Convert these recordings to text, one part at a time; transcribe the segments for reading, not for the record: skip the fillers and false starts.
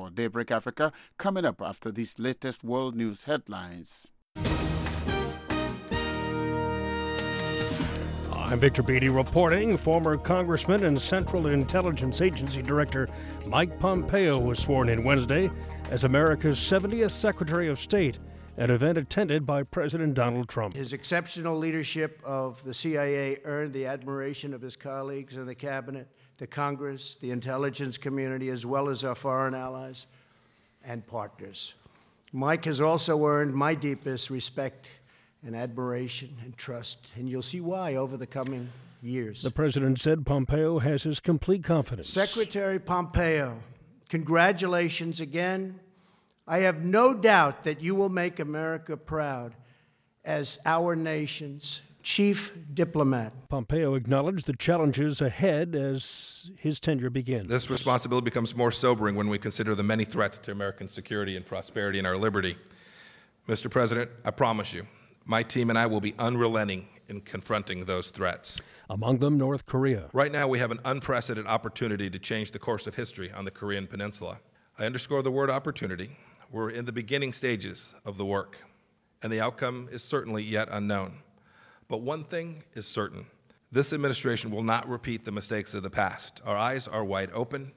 More Daybreak Africa coming up after these latest world news headlines. I'm Victor Beatty reporting. Former Congressman and Central Intelligence Agency Director Mike Pompeo was sworn in Wednesday as America's 70th Secretary of State, an event attended by President Donald Trump. His exceptional leadership of the CIA earned the admiration of his colleagues in the cabinet, the Congress, the intelligence community, as well as our foreign allies and partners. Mike has also earned my deepest respect and admiration and trust, and you'll see why over the coming years. The president said Pompeo has his complete confidence. Secretary Pompeo, congratulations again. I have no doubt that you will make America proud as our nation's chief diplomat. Pompeo acknowledged the challenges ahead as his tenure begins. This responsibility becomes more sobering when we consider the many threats to American security and prosperity and our liberty. Mr. President, I promise you, my team and I will be unrelenting in confronting those threats. Among them, North Korea. Right now, we have an unprecedented opportunity to change the course of history on the Korean Peninsula. I underscore the word opportunity. We're in the beginning stages of the work, and the outcome is certainly yet unknown. But one thing is certain. This administration will not repeat the mistakes of the past. Our eyes are wide open.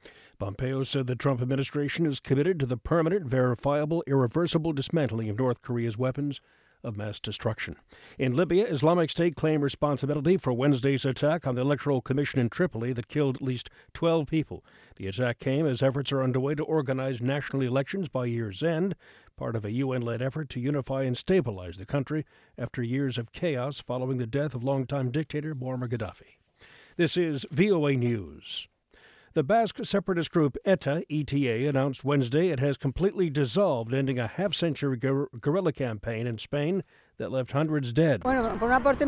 Pompeo said the Trump administration is committed to the permanent, verifiable, irreversible dismantling of North Korea's weapons of mass destruction. In Libya, Islamic State claimed responsibility for Wednesday's attack on the Electoral Commission in Tripoli that killed at least 12 people. The attack came as efforts are underway to organize national elections by year's end, part of a UN-led effort to unify and stabilize the country after years of chaos following the death of longtime dictator Muammar Gaddafi. This is VOA News. The Basque separatist group ETA announced Wednesday it has completely dissolved, ending a half-century guerrilla campaign in Spain that left hundreds dead. Carmen, an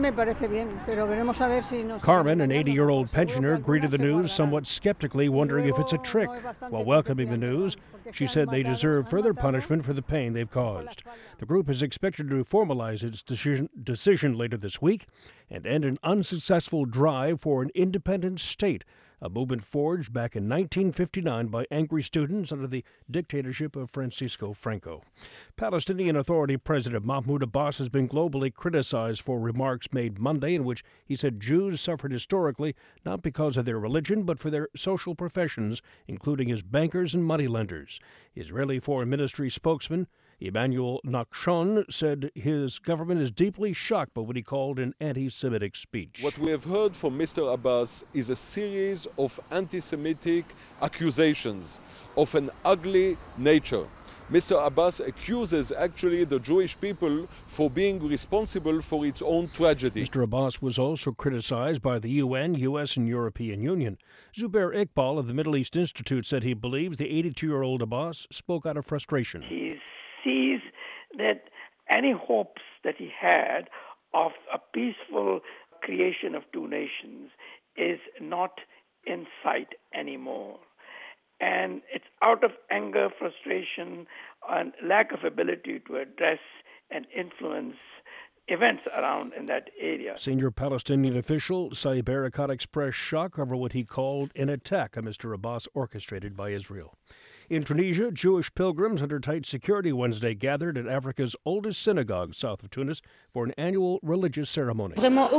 80-year-old pensioner, greeted the news somewhat skeptically, wondering if it's a trick. While welcoming the news, she said they deserve further punishment for the pain they've caused. The group is expected to formalize its decision later this week and end an unsuccessful drive for an independent state, a movement forged back in 1959 by angry students under the dictatorship of Francisco Franco. Palestinian Authority President Mahmoud Abbas has been globally criticized for remarks made Monday in which he said Jews suffered historically not because of their religion but for their social professions, including as bankers and moneylenders. Israeli Foreign Ministry spokesman Emmanuel Nachshon said his government is deeply shocked by what he called an anti-Semitic speech. What we have heard from Mr. Abbas is a series of anti-Semitic accusations of an ugly nature. Mr. Abbas accuses actually the Jewish people for being responsible for its own tragedy. Mr. Abbas was also criticized by the UN, U.S., and European Union. Zubair Iqbal of the Middle East Institute said he believes the 82-year-old Abbas spoke out of frustration. He sees that any hopes that he had of a peaceful creation of two nations is not in sight anymore. And it's out of anger, frustration, and lack of ability to address and influence events around in that area. Senior Palestinian official Saeb Erekat expressed shock over what he called an attack on Mr. Abbas orchestrated by Israel. In Tunisia, Jewish pilgrims under tight security Wednesday gathered at Africa's oldest synagogue south of Tunis for an annual religious ceremony.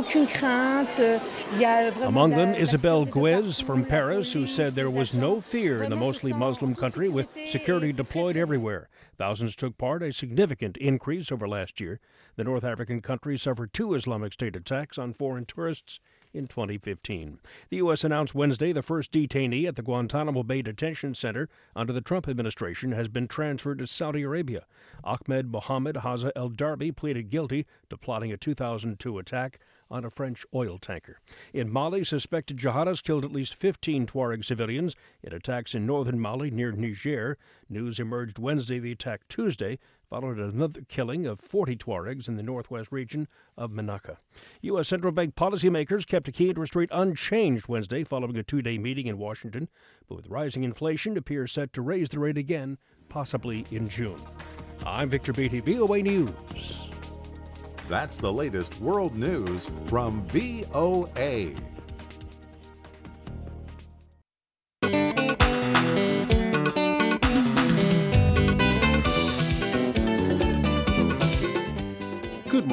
Among them, Isabelle Guez from Paris, who said there was no fear in the mostly Muslim country with security deployed everywhere. Thousands took part, a significant increase over last year. The North African country suffered 2 Islamic State attacks on foreign tourists in 2015. The U.S. announced Wednesday the first detainee at the Guantanamo Bay Detention Center under the Trump administration has been transferred to Saudi Arabia. Ahmed Mohamed Haza El Darbi pleaded guilty to plotting a 2002 attack on a French oil tanker. In Mali, suspected jihadists killed at least 15 Tuareg civilians in attacks in northern Mali near Niger. News emerged Wednesday the attack Tuesday followed another killing of 40 Tuaregs in the northwest region of Menaka. U.S. central bank policymakers kept a key interest rate unchanged Wednesday following a 2-day meeting in Washington, but with rising inflation, appears set to raise the rate again, possibly in June. I'm Victor Beatty, VOA News. That's the latest world news from VOA.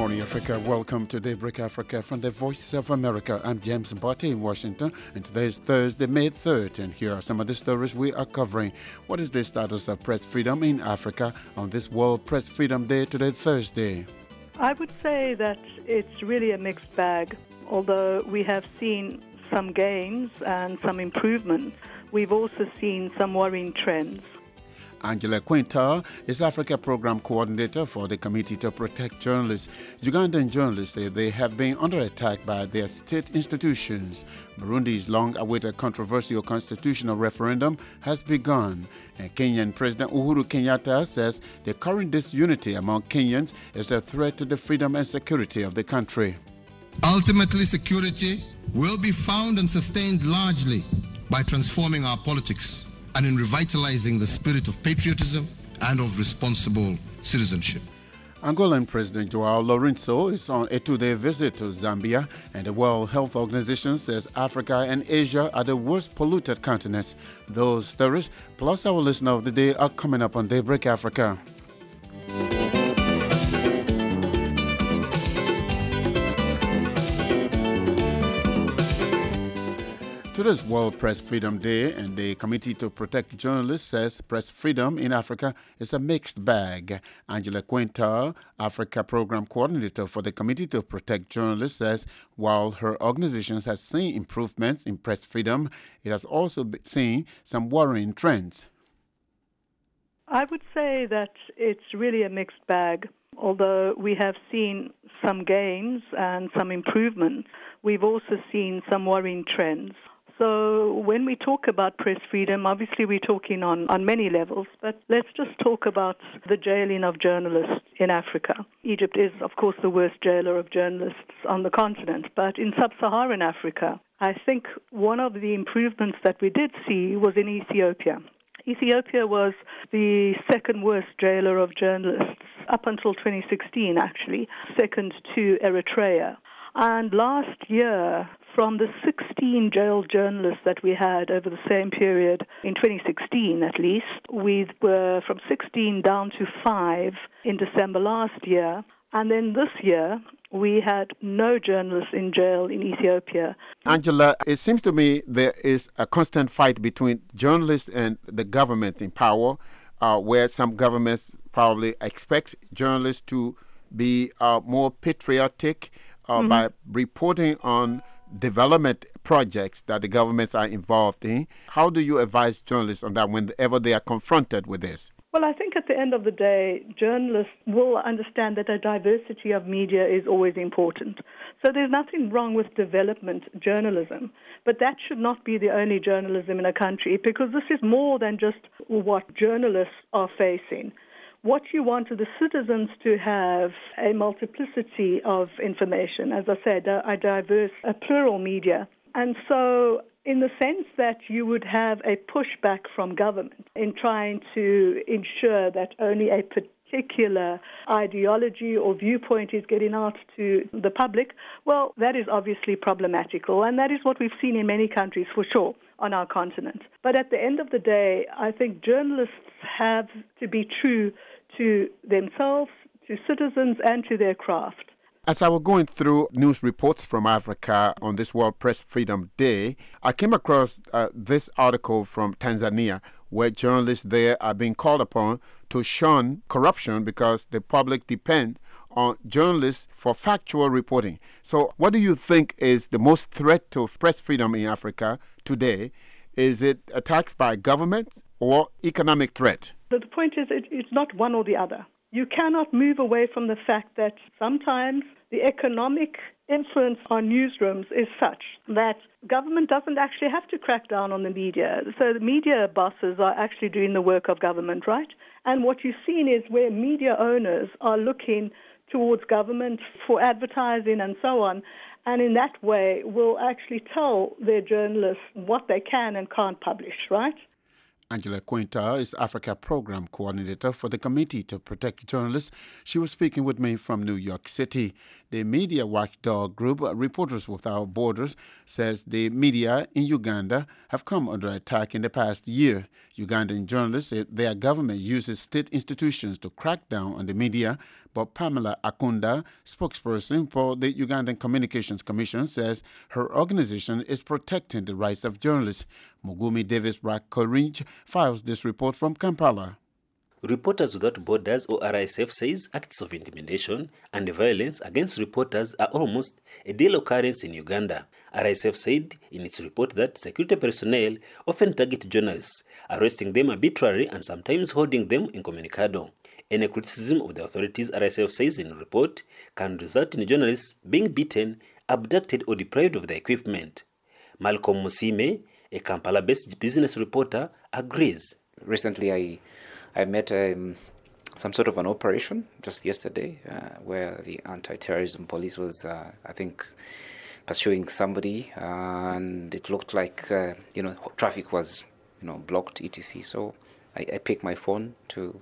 morning, Africa. Welcome to Daybreak Africa from the Voice of America. I'm James Mbote in Washington, and today is Thursday, May 3rd, and here are some of the stories we are covering. What is the status of press freedom in Africa on this World Press Freedom Day today, Thursday? I would say that it's really a mixed bag. Although we have seen some gains and some improvements, we've also seen some worrying trends. Angela Quintal is Africa Program Coordinator for the Committee to Protect Journalists. Ugandan journalists say they have been under attack by their state institutions. Burundi's long-awaited controversial constitutional referendum has begun. And Kenyan President Uhuru Kenyatta says the current disunity among Kenyans is a threat to the freedom and security of the country. Ultimately, security will be found and sustained largely by transforming our politics and in revitalizing the spirit of patriotism and of responsible citizenship. Angolan President João Lourenço is on a two-day visit to Zambia, and the World Health Organization says Africa and Asia are the worst polluted continents. Those stories, plus our listener of the day, are coming up on Daybreak Africa. Today's World Press Freedom Day, and the Committee to Protect Journalists says press freedom in Africa is a mixed bag. Angela Quintal, Africa Program Coordinator for the Committee to Protect Journalists, says while her organization has seen improvements in press freedom, it has also seen some worrying trends. I would say that it's really a mixed bag. Although we have seen some gains and some improvements, we've also seen some worrying trends. So when we talk about press freedom, obviously we're talking on many levels, but let's just talk about the jailing of journalists in Africa. Egypt is, of course, the worst jailer of journalists on the continent, but in sub-Saharan Africa, I think one of the improvements that we did see was in Ethiopia. Ethiopia was the second worst jailer of journalists up until 2016, actually, second to Eritrea. And last year, from the 16 jailed journalists that we had over the same period, in 2016 at least, we were from 16 down to 5 in December last year. And then this year, we had no journalists in jail in Ethiopia. Angela, it seems to me there is a constant fight between journalists and the government in power, where some governments probably expect journalists to be more patriotic by reporting on development projects that the governments are involved in. How do you advise journalists on that whenever they are confronted with this? Well, I think at the end of the day, journalists will understand that a diversity of media is always important. So there's nothing wrong with development journalism, but that should not be the only journalism in a country, because this is more than just what journalists are facing. What you want are the citizens to have a multiplicity of information, as I said, a diverse, a plural media. And so in the sense that you would have a pushback from government in trying to ensure that only a particular ideology or viewpoint is getting out to the public, well, that is obviously problematical, and that is what we've seen in many countries for sure on our continent. But at the end of the day, I think journalists have to be true to themselves, to citizens, and to their craft. As I was going through news reports from Africa on this World Press Freedom Day, I came across this article from Tanzania, where journalists there are being called upon to shun corruption because the public depends on journalists for factual reporting. So what do you think is the most threat to press freedom in Africa today? Is it attacks by government or economic threat? The point is it's not one or the other. You cannot move away from the fact that sometimes the economic influence on newsrooms is such that government doesn't actually have to crack down on the media. So the media bosses are actually doing the work of government, right? And what you've seen is where media owners are looking towards government for advertising and so on, and in that way will actually tell their journalists what they can and can't publish, right? Angela Quinta is Africa Program Coordinator for the Committee to Protect Journalists. She was speaking with me from New York City. The media watchdog group Reporters Without Borders says the media in Uganda have come under attack in the past year. Ugandan journalists say their government uses state institutions to crack down on the media, but Pamela Akunda, spokesperson for the Ugandan Communications Commission, says her organization is protecting the rights of journalists. Mugumi Davis Brack-Coringe files this report from Kampala. Reporters Without Borders, or RSF, says acts of intimidation and violence against reporters are almost a daily occurrence in Uganda. RSF said in its report that security personnel often target journalists, arresting them arbitrarily and sometimes holding them incommunicado. Any criticism of the authorities, RSF says in the report, can result in journalists being beaten, abducted or deprived of their equipment. Malcolm Musime, a Kampala-based business reporter, agrees. Recently, I met some sort of an operation just yesterday where the anti-terrorism police was, pursuing somebody, and it looked like, traffic was, blocked, etc. So I picked my phone to,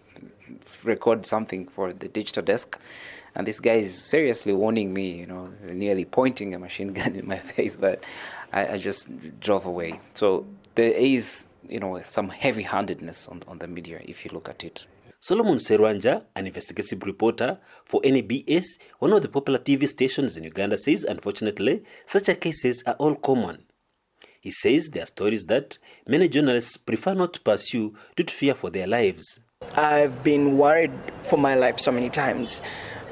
record something for the digital desk. And this guy is seriously warning me, nearly pointing a machine gun in my face, but I just drove away. So there is, some heavy-handedness on the media if you look at it. Solomon Serwanja, an investigative reporter for NBS, one of the popular TV stations in Uganda, says unfortunately such cases are all common. He says there are stories that many journalists prefer not to pursue due to fear for their lives. I've been worried for my life so many times.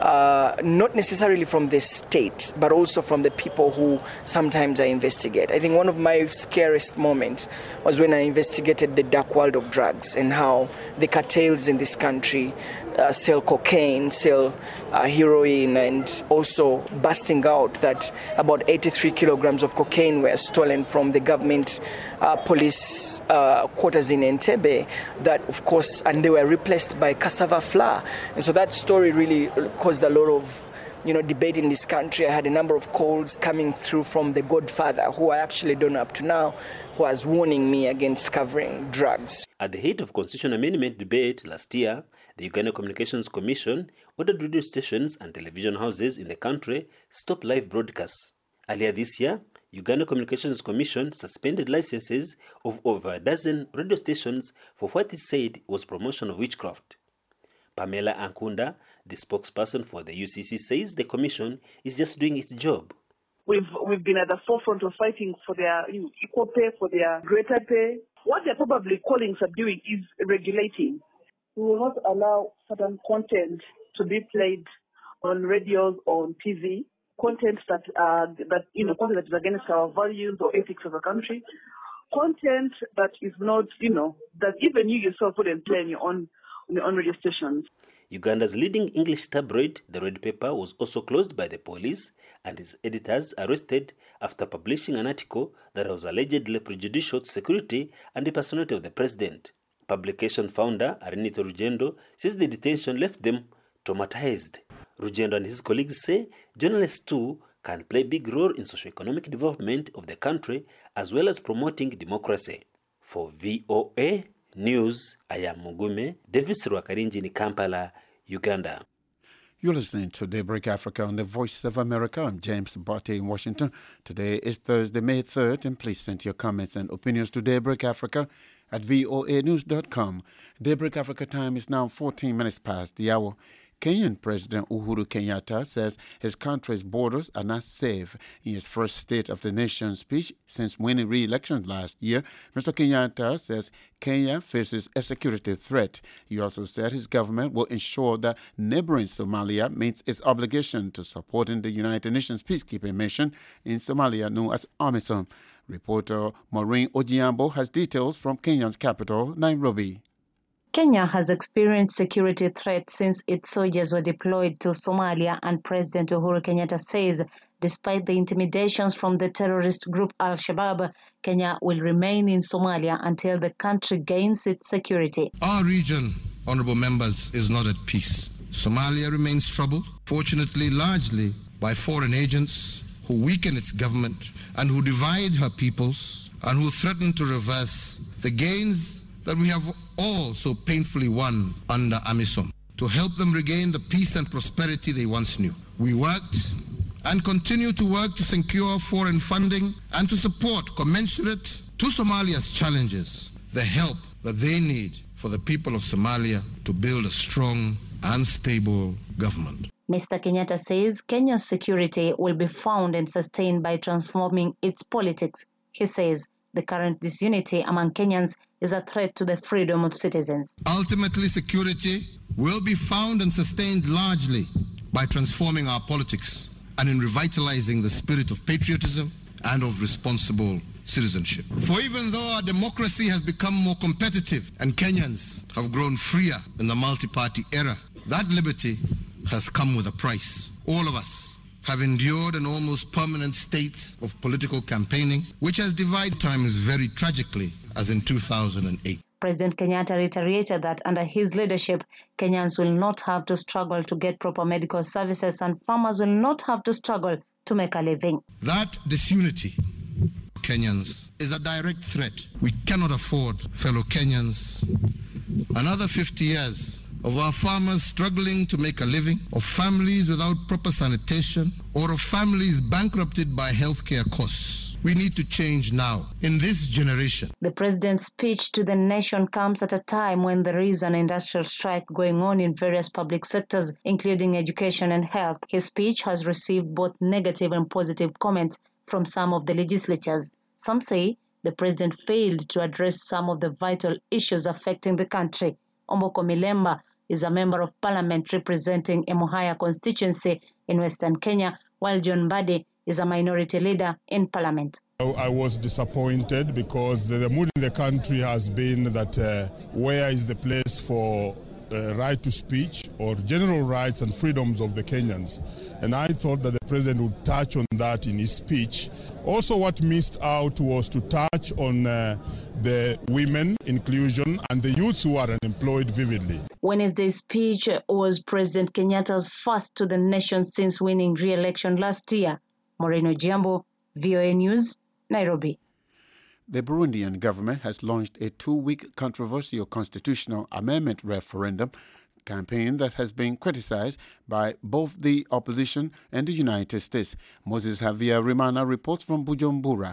Not necessarily from the state, but also from the people who sometimes I investigate. I think one of my scariest moments was when I investigated the dark world of drugs and how the cartels in this country sell cocaine, sell heroin, and also busting out that about 83 kilograms of cocaine were stolen from the government police quarters in Entebbe, that of course, and they were replaced by cassava flour. And so that story really caused a lot of debate in this country. I had a number of calls coming through from the Godfather, who I actually don't know up to now, who was warning me against covering drugs. At the height of constitutional amendment debate last year, the Uganda Communications Commission ordered radio stations and television houses in the country stop live broadcasts. Earlier this year, Uganda Communications Commission suspended licenses of over a dozen radio stations for what it said was promotion of witchcraft. Pamela Akunda, the spokesperson for the UCC, says the commission is just doing its job. We've been at the forefront of fighting for their equal pay, for their greater pay. What they're probably calling subduing is regulating. We will not allow certain content to be played on radios or on TV, content that content that is against our values or ethics of the country, content that is not, that even you yourself wouldn't play on your own radio stations. Uganda's leading English tabloid, The Red Pepper, was also closed by the police and its editors arrested after publishing an article that was allegedly prejudicial to security and the personality of the president. Publication founder Arinito Rugendo says the detention left them traumatized. Rugendo and his colleagues say journalists too can play a big role in socio-economic development of the country as well as promoting democracy. For VOA News, I am Mugume Davis Rwakarinji in Kampala, Uganda. You're listening to Daybreak Africa on the Voice of America. I'm James Botte in Washington. Today is Thursday, May 3rd, and please send your comments and opinions to Daybreak Africa at voanews.com. Daybreak Africa time is now 14 minutes past the hour. Kenyan President Uhuru Kenyatta says his country's borders are not safe. In his first State of the Nation speech since winning re-election last year, Mr. Kenyatta says Kenya faces a security threat. He also said his government will ensure that neighboring Somalia meets its obligation to supporting the United Nations peacekeeping mission in Somalia known as AMISOM. Reporter Maureen Ojiambo has details from Kenya's capital, Nairobi. Kenya has experienced security threats since its soldiers were deployed to Somalia, and President Uhuru Kenyatta says despite the intimidations from the terrorist group Al-Shabaab, Kenya will remain in Somalia until the country gains its security. Our region, honorable members, is not at peace. Somalia remains troubled, fortunately largely by foreign agents who weaken its government and who divide her peoples and who threaten to reverse the gains that we have all so painfully won under AMISOM, to help them regain the peace and prosperity they once knew. We worked and continue to work to secure foreign funding and to support, commensurate to Somalia's challenges, the help that they need for the people of Somalia to build a strong and stable government. Mr. Kenyatta says Kenya's security will be found and sustained by transforming its politics. He says the current disunity among Kenyans is a threat to the freedom of citizens. Ultimately, security will be found and sustained largely by transforming our politics and in revitalizing the spirit of patriotism and of responsible citizenship. For even though our democracy has become more competitive and Kenyans have grown freer in the multi-party era, that liberty has come with a price. All of us have endured an almost permanent state of political campaigning, which has divided times very tragically, as in 2008. President Kenyatta reiterated that under his leadership, Kenyans will not have to struggle to get proper medical services and farmers will not have to struggle to make a living. That disunity, Kenyans, is a direct threat. We cannot afford, fellow Kenyans, another 50 years of our farmers struggling to make a living, of families without proper sanitation, or of families bankrupted by healthcare costs. We need to change now, in this generation. The president's speech to the nation comes at a time when there is an industrial strike going on in various public sectors, including education and health. His speech has received both negative and positive comments from some of the legislatures. Some say the president failed to address some of the vital issues affecting the country. Omboko Milemba is a member of parliament representing Emuhaya constituency in Western Kenya, while John Mbadi is a minority leader in parliament. I was disappointed because the mood in the country has been that where is the place for right to speech or general rights and freedoms of the Kenyans. And I thought that the president would touch on that in his speech. Also, what missed out was to touch on the women inclusion and the youths who are unemployed vividly. Wednesday's speech was President Kenyatta's first to the nation since winning re-election last year. Moreno Jambo, VOA News, Nairobi. The Burundian government has launched a 2-week controversial constitutional amendment referendum campaign that has been criticized by both the opposition and the United States. Moses Javier Rimana reports from Bujumbura.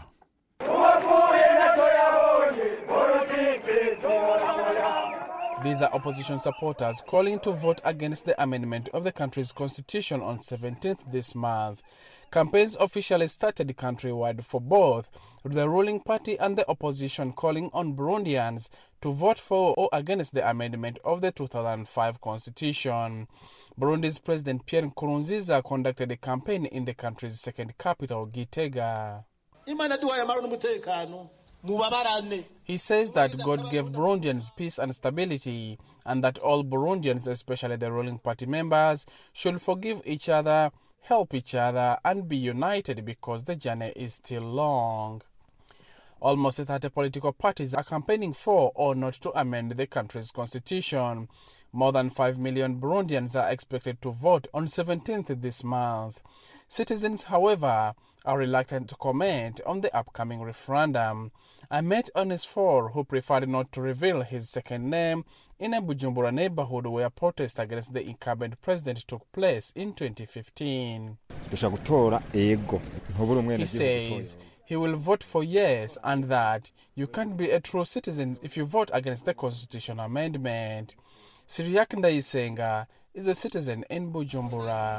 These are opposition supporters calling to vote against the amendment of the country's constitution on 17th this month. Campaigns officially started countrywide for both the ruling party and the opposition, calling on Burundians to vote for or against the amendment of the 2005 constitution. Burundi's President Pierre Nkurunziza conducted a campaign in the country's second capital, Gitega. He says that God gave Burundians peace and stability, and that all Burundians, especially the ruling party members, should forgive each other, help each other, and be united because the journey is still long. Almost 30 political parties are campaigning for or not to amend the country's constitution. More than 5 million Burundians are expected to vote on 17th this month. Citizens, however, are reluctant to comment on the upcoming referendum. I met Onesphore, who preferred not to reveal his second name, in a Bujumbura neighborhood where protests against the incumbent president took place in 2015. He says he will vote for yes, and that you can't be a true citizen if you vote against the constitution amendment. Siriak Ndaisenga is a citizen in Bujumbura.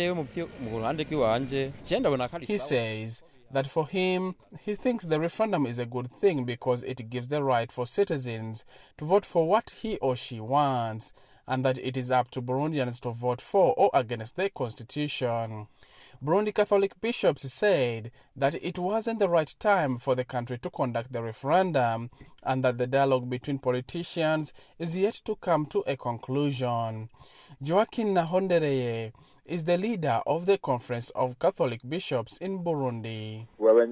He says that for him, he thinks the referendum is a good thing because it gives the right for citizens to vote for what he or she wants, and that it is up to Burundians to vote for or against the constitution. Burundi Catholic bishops said that it wasn't the right time for the country to conduct the referendum, and that the dialogue between politicians is yet to come to a conclusion. Joaquin Nahondereye is the leader of the Conference of Catholic Bishops in Burundi.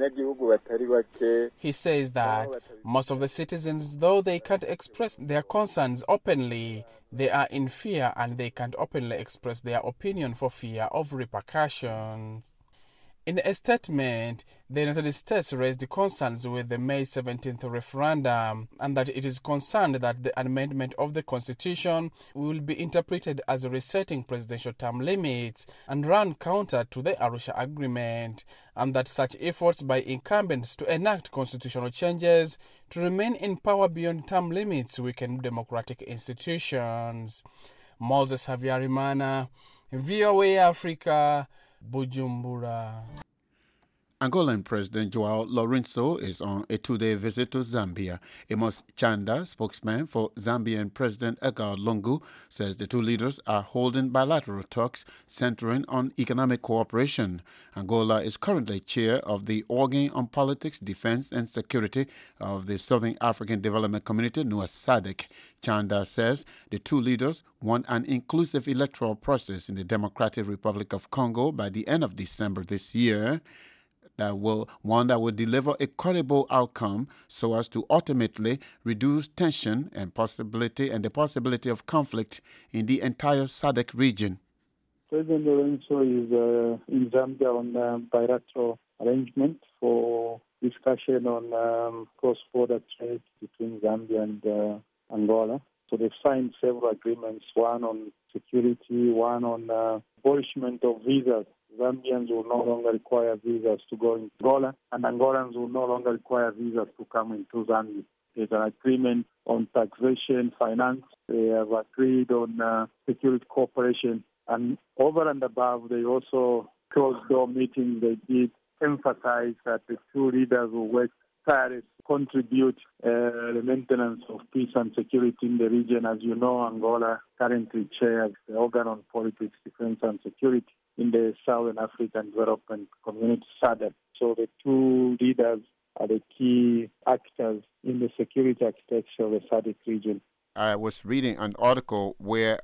He says that most of the citizens, though they can't express their concerns openly, they are in fear and they can't openly express their opinion for fear of repercussions. In a statement, the United States raised concerns with the May 17th referendum and that it is concerned that the amendment of the Constitution will be interpreted as resetting presidential term limits and run counter to the Arusha Agreement, and that such efforts by incumbents to enact constitutional changes to remain in power beyond term limits weaken democratic institutions. Moses Havyarimana, VOA Africa, Bujumbura. Angolan President João Lourenço is on a two-day visit to Zambia. Amos Chanda, spokesman for Zambian President Edgar Lungu, says the two leaders are holding bilateral talks centering on economic cooperation. Angola is currently chair of the Organ on Politics, Defense and Security of the Southern African Development Community, SADC. Chanda says the two leaders want an inclusive electoral process in the Democratic Republic of Congo by the end of December this year. That will deliver a credible outcome so as to ultimately reduce tension and the possibility of conflict in the entire SADC region. President Lourenço is in Zambia on bilateral arrangement for discussion on cross-border trade between Zambia and Angola. So they've signed several agreements, one on security, one on abolishment of visas. Zambians will no longer require visas to go into Angola, and Angolans will no longer require visas to come into Zambia. There's an agreement on taxation, finance. They have agreed on security cooperation. And over and above, they also closed-door meeting. They did emphasize that the two leaders will work tirelessly to contribute the maintenance of peace and security in the region. As you know, Angola currently chairs the Organ on Politics, Defense and Security in the Southern African Development Community, SADC. So the two leaders are the key actors in the security architecture of the SADC region. I was reading an article where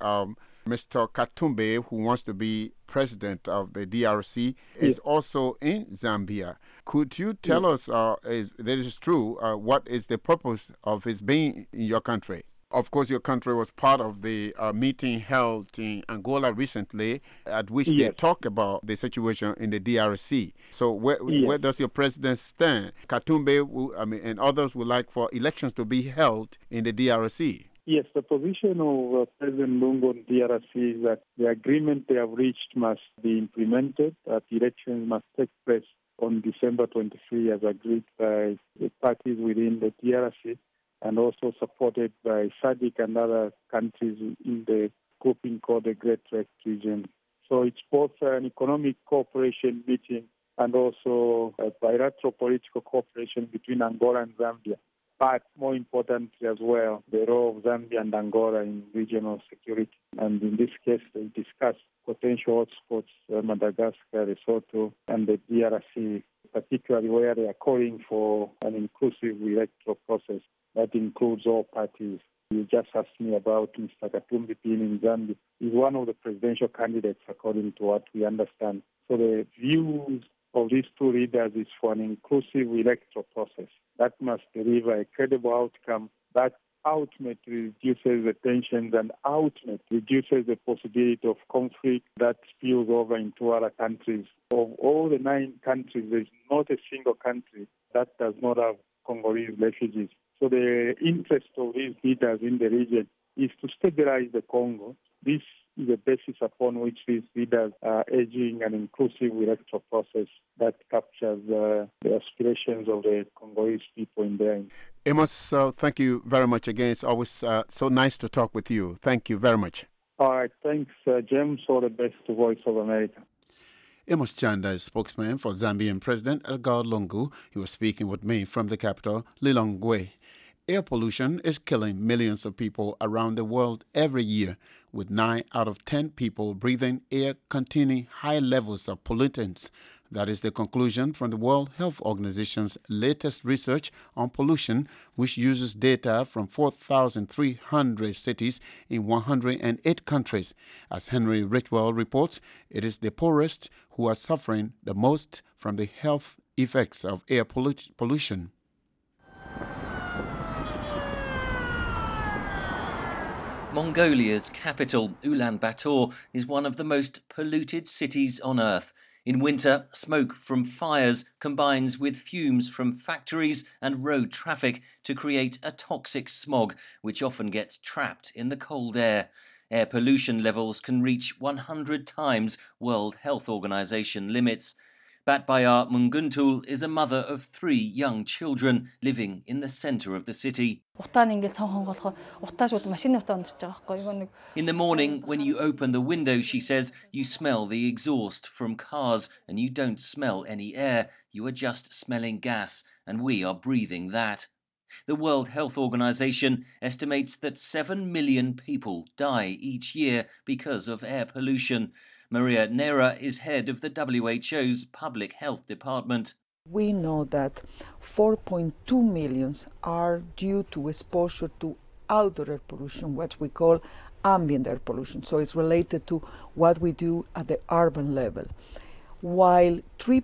Mr. Katumbi, who wants to be president of the DRC, is also in Zambia. Could you tell us, if that is true, what is the purpose of his being in your country? Of course, your country was part of the meeting held in Angola recently, at which they talked about the situation in the DRC. So where does your president stand? Katumbi, and others would like for elections to be held in the DRC. Yes, the position of President Lungu on DRC is that the agreement they have reached must be implemented, that elections must take place on December 23 as agreed by the parties within the DRC, and also supported by SADC and other countries in the grouping called the Great Lakes region. So it's both an economic cooperation meeting and also a bilateral political cooperation between Angola and Zambia. But more importantly as well, the role of Zambia and Angola in regional security. And in this case, they discussed potential hotspots, Madagascar, Lesotho, and the DRC, particularly where they are calling for an inclusive electoral process that includes all parties. You just asked me about Mr. Katumbi being in Zambia. He's one of the presidential candidates, according to what we understand. So the views of these two leaders is for an inclusive electoral process that must deliver a credible outcome that ultimately reduces the tensions and ultimately reduces the possibility of conflict that spills over into other countries. Of all the 9 countries, there's not a single country that does not have Congolese refugees. So the interest of these leaders in the region is to stabilize the Congo. This is the basis upon which these leaders are urging an inclusive electoral process that captures the aspirations of the Congolese people in there. Amos, thank you very much again. It's always so nice to talk with you. Thank you very much. All right. Thanks, James. All the best to Voice of America. Amos Chanda is spokesman for Zambian President Edgar Lungu. He was speaking with me from the capital, Lilongwe. Air pollution is killing millions of people around the world every year, with 9 out of 10 people breathing air containing high levels of pollutants. That is the conclusion from the World Health Organization's latest research on pollution, which uses data from 4,300 cities in 108 countries. As Henry Richwell reports, it is the poorest who are suffering the most from the health effects of air pollution. Mongolia's capital, Ulaanbaatar, is one of the most polluted cities on Earth. In winter, smoke from fires combines with fumes from factories and road traffic to create a toxic smog, which often gets trapped in the cold air. Air pollution levels can reach 100 times World Health Organization limits. Batbayar Munguntul is a mother of 3 young children living in the center of the city. In the morning, when you open the window, she says, you smell the exhaust from cars and you don't smell any air. You are just smelling gas, and we are breathing that. The World Health Organization estimates that 7 million people die each year because of air pollution. Maria Neira is head of the WHO's Public Health Department. We know that 4.2 million are due to exposure to outdoor air pollution, what we call ambient air pollution. So it's related to what we do at the urban level. While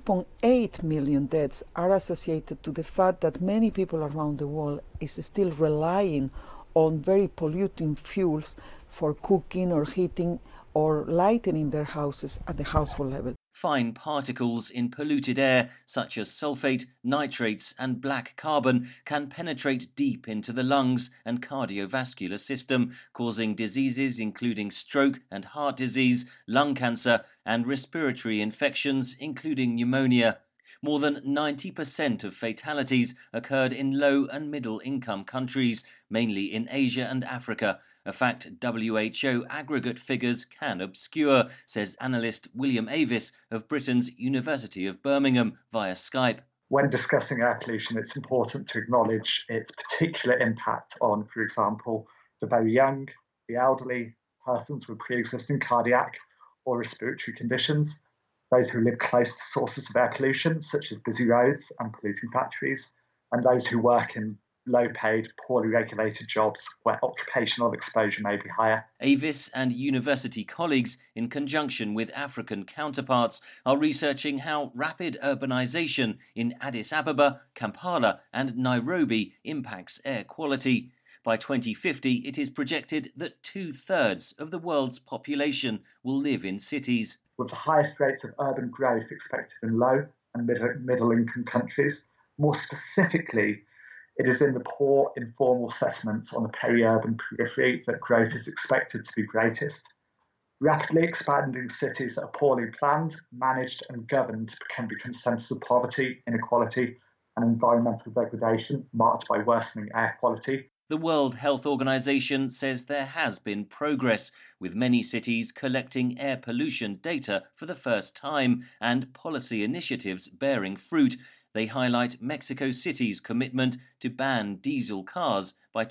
3.8 million deaths are associated to the fact that many people around the world is still relying on very polluting fuels for cooking or heating or lightening their houses at the household level. Fine particles in polluted air, such as sulfate, nitrates and black carbon, can penetrate deep into the lungs and cardiovascular system, causing diseases including stroke and heart disease, lung cancer and respiratory infections, including pneumonia. More than 90% of fatalities occurred in low and middle income countries, mainly in Asia and Africa, a fact WHO aggregate figures can obscure, says analyst William Avis of Britain's University of Birmingham via Skype. When discussing air pollution, it's important to acknowledge its particular impact on, for example, the very young, the elderly, persons with pre-existing cardiac or respiratory conditions, those who live close to sources of air pollution, such as busy roads and polluting factories, and those who work in low-paid, poorly regulated jobs where occupational exposure may be higher. Avis and university colleagues, in conjunction with African counterparts, are researching how rapid urbanization in Addis Ababa, Kampala and Nairobi impacts air quality. By 2050, it is projected that 2/3 of the world's population will live in cities. With the highest rates of urban growth expected in low and middle-income countries, more specifically, it is in the poor, informal settlements on the peri-urban periphery that growth is expected to be greatest. Rapidly expanding cities that are poorly planned, managed and governed can become centres of poverty, inequality and environmental degradation marked by worsening air quality. The World Health Organization says there has been progress, with many cities collecting air pollution data for the first time and policy initiatives bearing fruit. They highlight Mexico City's commitment to ban diesel cars by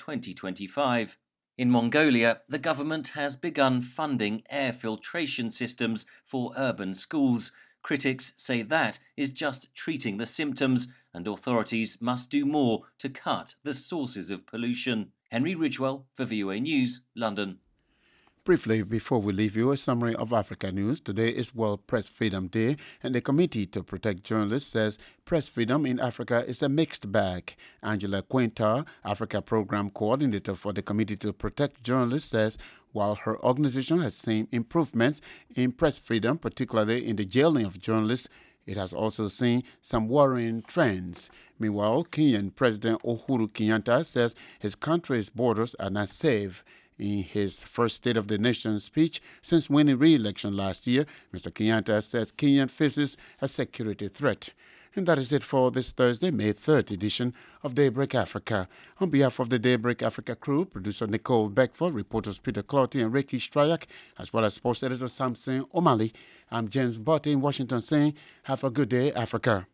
2025. In Mongolia, the government has begun funding air filtration systems for urban schools. Critics say that is just treating the symptoms, and authorities must do more to cut the sources of pollution. Henry Ridgewell for VOA News, London. Briefly, before we leave you, a summary of Africa news. Today is World Press Freedom Day, and the Committee to Protect Journalists says press freedom in Africa is a mixed bag. Angela Quintar, Africa Program Coordinator for the Committee to Protect Journalists, says while her organization has seen improvements in press freedom, particularly in the jailing of journalists, it has also seen some worrying trends. Meanwhile, Kenyan President Uhuru Kenyatta says his country's borders are not safe. In his first State of the Nation speech since winning re-election last year, Mr. Kenyatta says Kenya faces a security threat. And that is it for this Thursday, May 3rd edition of Daybreak Africa. On behalf of the Daybreak Africa crew, producer Nicole Beckford, reporters Peter Clotty and Ricky Stryak, as well as sports editor Samson O'Malley, I'm James Botte in Washington saying, have a good day, Africa.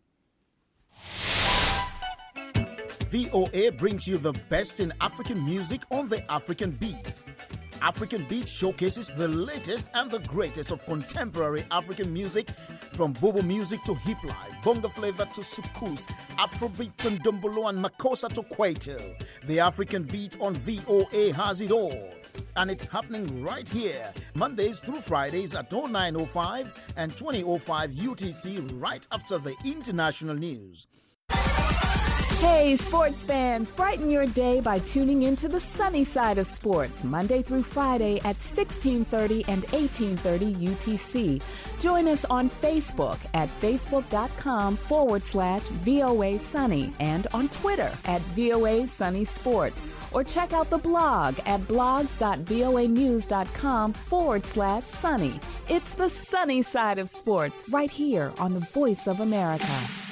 VOA brings you the best in African music on the African Beat. African Beat showcases the latest and the greatest of contemporary African music, from Bobo music to hip life, bongo flavor to soukous, Afrobeat to Ndombolo and Makossa to Kwaito. The African Beat on VOA has it all. And it's happening right here, Mondays through Fridays at 09:05 and 20:05 UTC, right after the international news. Hey, sports fans, brighten your day by tuning into the sunny side of sports, Monday through Friday at 1630 and 1830 UTC. Join us on Facebook at facebook.com/VOA Sunny and on Twitter at VOA Sunny Sports. Or check out the blog at blogs.voanews.com/sunny. It's the sunny side of sports right here on the Voice of America.